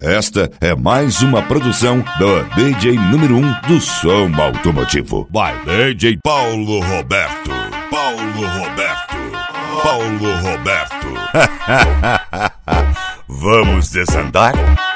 Esta é mais uma produção do DJ número 1 do som automotivo. Vai, DJ Paulo Roberto. Paulo Roberto. Paulo Roberto. Vamos desandar?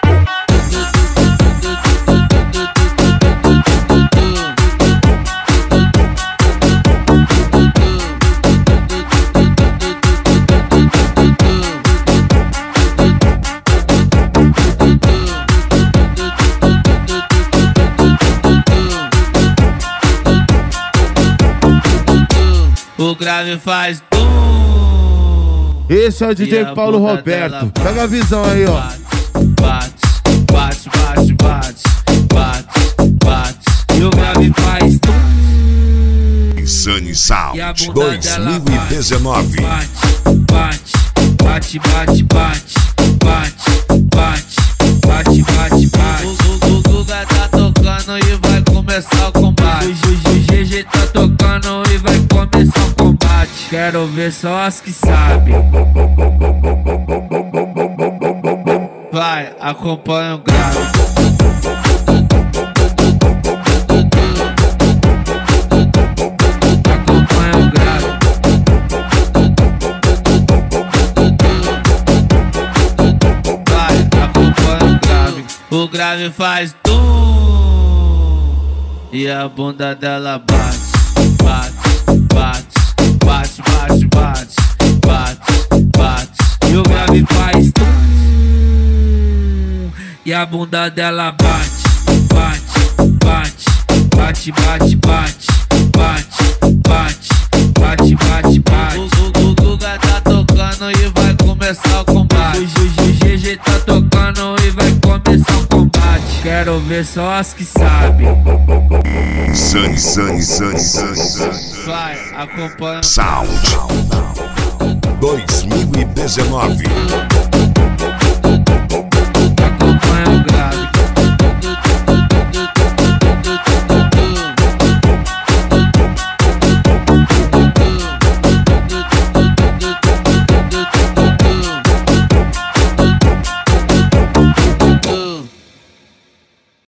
O grave faz Esse é o DJ Paulo Roberto. Pega a visão aí, ó. Bate, bate, bate, bate, bate, bate. E o grave faz Insane Sound 2019. Bate, bate, bate, bate, bate, bate, bate, bate, bate, bate. O Guga tá tocando e vai começar o combate. O GG tá tocando e vai começar o combate. Quero ver só as que sabem. Vai, acompanha o grave. Acompanha o grave. Vai, acompanha o grave. O grave faz e a bunda dela bate, bate, bate, bate, bate, bate, bate, bate. E o grave faz e a bunda dela bate, bate, bate, bate, bate, bate, bate, bate, bate, bate, bate. O Guga tá tocando e vai começar o combate. O GG tá tocando e vai começar o combate. Quero ver só as que sabem. Insane Vai, acompanha Sound 2019.